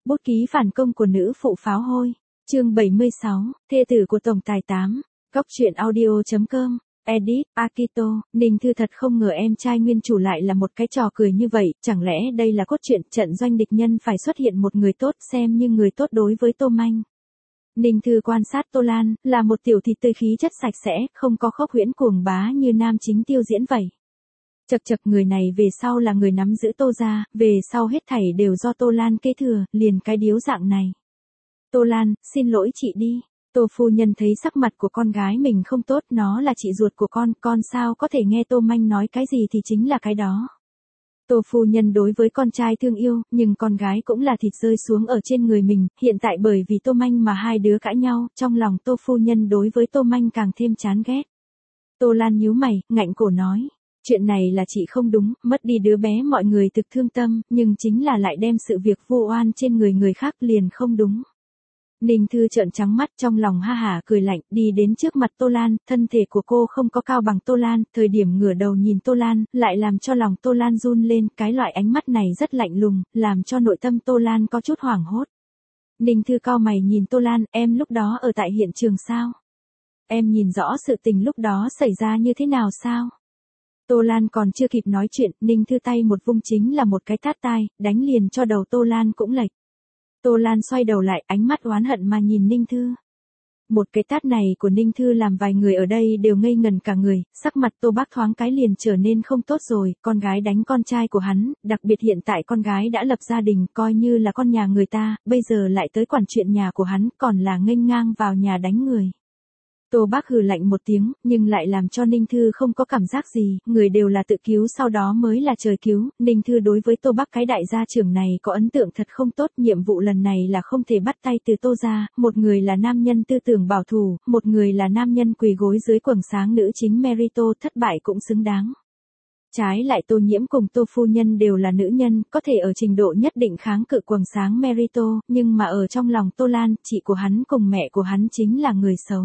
Bút ký phản công của nữ phụ pháo hôi. Chương 76, thê tử của tổng tài 8. Góc truyện audio.com. Edit, Akito, Ninh Thư thật không ngờ em trai nguyên chủ lại là một cái trò cười như vậy, chẳng lẽ đây là cốt truyện trận doanh địch nhân phải xuất hiện một người tốt xem như người tốt đối với Tô Manh. Ninh Thư quan sát Tô Lan, là một tiểu thịt tươi khí chất sạch sẽ, không có khốc huyễn cuồng bá như nam chính Tiêu diễn vậy. Chật chật, người này về sau là người nắm giữ Tô gia, về sau hết thảy đều do Tô Lan kế thừa, liền cái điếu dạng này. Tô Lan, xin lỗi chị đi. Tô phu nhân thấy sắc mặt của con gái mình không tốt, nó là chị ruột của con sao có thể nghe Tô Manh nói cái gì thì chính là cái đó. Tô phu nhân đối với con trai thương yêu, nhưng con gái cũng là thịt rơi xuống ở trên người mình, hiện tại bởi vì Tô Manh mà hai đứa cãi nhau, trong lòng Tô phu nhân đối với Tô Manh càng thêm chán ghét. Tô Lan nhíu mày, ngạnh cổ nói, chuyện này là chị không đúng, mất đi đứa bé mọi người thực thương tâm, nhưng chính là lại đem sự việc vu oan trên người khác liền không đúng. Ninh Thư trợn trắng mắt trong lòng ha hả cười lạnh, đi đến trước mặt Tô Lan, thân thể của cô không có cao bằng Tô Lan, thời điểm ngửa đầu nhìn Tô Lan, lại làm cho lòng Tô Lan run lên, cái loại ánh mắt này rất lạnh lùng, làm cho nội tâm Tô Lan có chút hoảng hốt. Ninh Thư cau mày nhìn Tô Lan, em lúc đó ở tại hiện trường sao? Em nhìn rõ sự tình lúc đó xảy ra như thế nào sao? Tô Lan còn chưa kịp nói chuyện, Ninh Thư tay một vung chính là một cái tát tai, đánh liền cho đầu Tô Lan cũng lệch. Tô Lan xoay đầu lại, ánh mắt oán hận mà nhìn Ninh Thư. Một cái tát này của Ninh Thư làm vài người ở đây đều ngây ngần cả người, sắc mặt Tô Bác thoáng cái liền trở nên không tốt rồi, con gái đánh con trai của hắn, đặc biệt hiện tại con gái đã lập gia đình, coi như là con nhà người ta, bây giờ lại tới quản chuyện nhà của hắn, còn là nghênh ngang vào nhà đánh người. Tô Bác hừ lạnh một tiếng, nhưng lại làm cho Ninh Thư không có cảm giác gì, người đều là tự cứu sau đó mới là trời cứu. Ninh Thư đối với Tô Bác cái đại gia trưởng này có ấn tượng thật không tốt, nhiệm vụ lần này là không thể bắt tay từ Tô gia, một người là nam nhân tư tưởng bảo thủ, một người là nam nhân quỳ gối dưới quầng sáng nữ chính Merito, thất bại cũng xứng đáng. Trái lại Tô Nhiễm cùng Tô phu nhân đều là nữ nhân, có thể ở trình độ nhất định kháng cự quầng sáng Merito, nhưng mà ở trong lòng Tô Lan, chị của hắn cùng mẹ của hắn chính là người xấu.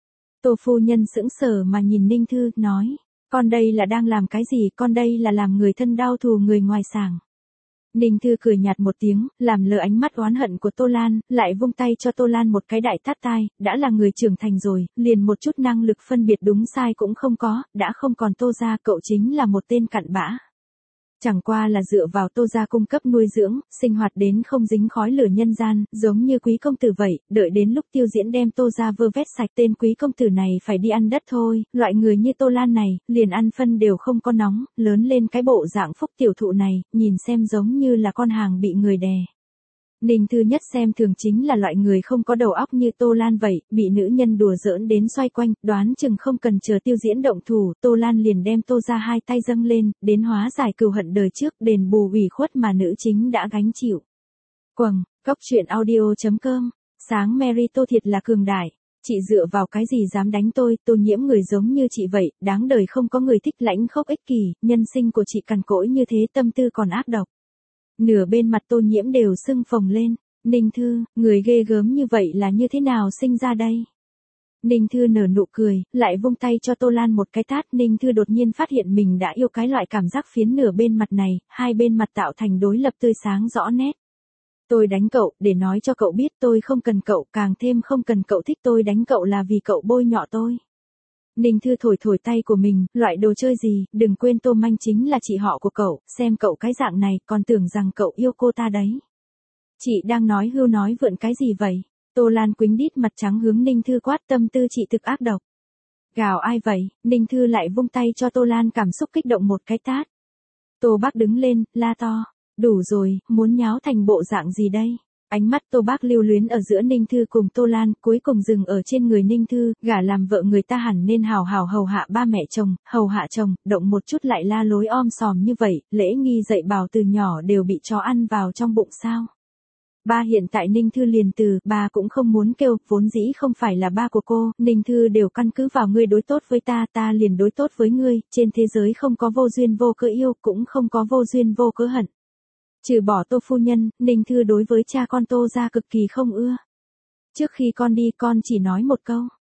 Tô phu nhân sững sờ mà nhìn Ninh Thư, nói, con đây là đang làm cái gì, con đây là làm người thân đau thù người ngoài sàng. Ninh Thư cười nhạt một tiếng, làm lờ ánh mắt oán hận của Tô Lan, lại vung tay cho Tô Lan một cái đại tát tai, đã là người trưởng thành rồi, liền một chút năng lực phân biệt đúng sai cũng không có, đã không còn Tô gia, cậu chính là một tên cặn bã. Chẳng qua là dựa vào Tô gia cung cấp nuôi dưỡng, sinh hoạt đến không dính khói lửa nhân gian, giống như quý công tử vậy, đợi đến lúc Tiêu diễn đem Tô gia vơ vét sạch tên quý công tử này phải đi ăn đất thôi, loại người như Tô Lan này, liền ăn phân đều không có nóng, lớn lên cái bộ dạng phúc tiểu thụ này, nhìn xem giống như là con hàng bị người đè. Ninh Thư nhất xem thường chính là loại người không có đầu óc như Tô Lan vậy, bị nữ nhân đùa giỡn đến xoay quanh, đoán chừng không cần chờ Tiêu diễn động thủ, Tô Lan liền đem Tô ra hai tay dâng lên, đến hóa giải cừu hận đời trước, đền bù ủy khuất mà nữ chính đã gánh chịu. Quầng, góc truyện audio.com, sáng Merito thiệt là cường đại, chị dựa vào cái gì dám đánh tôi, Tô Nhiễm người giống như chị vậy, đáng đời không có người thích lãnh khốc ích kỷ, nhân sinh của chị cằn cỗi như thế tâm tư còn ác độc. Nửa bên mặt Tô Nhiễm đều sưng phồng lên, Ninh Thư, người ghê gớm như vậy là như thế nào sinh ra đây? Ninh Thư nở nụ cười, lại vung tay cho Tô Lan một cái tát, Ninh Thư đột nhiên phát hiện mình đã yêu cái loại cảm giác phiến nửa bên mặt này, hai bên mặt tạo thành đối lập tươi sáng rõ nét. Tôi đánh cậu, để nói cho cậu biết tôi không cần cậu, càng thêm không cần cậu thích tôi đánh cậu là vì cậu bôi nhọ tôi. Ninh Thư thổi thổi tay của mình, loại đồ chơi gì, đừng quên Tô Manh chính là chị họ của cậu, xem cậu cái dạng này, còn tưởng rằng cậu yêu cô ta đấy. Chị đang nói hưu nói vượn cái gì vậy? Tô Lan quýnh đít mặt trắng hướng Ninh Thư quát, tâm tư chị thực ác độc. Gào ai vậy? Ninh Thư lại vung tay cho Tô Lan cảm xúc kích động một cái tát. Tô Bác đứng lên, la to, đủ rồi, muốn nháo thành bộ dạng gì đây? Ánh mắt Tô Bác lưu luyến ở giữa Ninh Thư cùng Tô Lan, cuối cùng dừng ở trên người Ninh Thư, gả làm vợ người ta hẳn nên hào hào hầu hạ ba mẹ chồng, hầu hạ chồng, động một chút lại la lối om sòm như vậy, lễ nghi dạy bảo từ nhỏ đều bị chó ăn vào trong bụng sao. Ba hiện tại Ninh Thư liền từ, ba cũng không muốn kêu, vốn dĩ không phải là ba của cô, Ninh Thư đều căn cứ vào ngươi đối tốt với ta, ta liền đối tốt với ngươi, trên thế giới không có vô duyên vô cớ yêu, cũng không có vô duyên vô cớ hận. Trừ bỏ Tô phu nhân, Ninh Thư đối với cha con Tô gia cực kỳ không ưa. Trước khi con đi con chỉ nói một câu,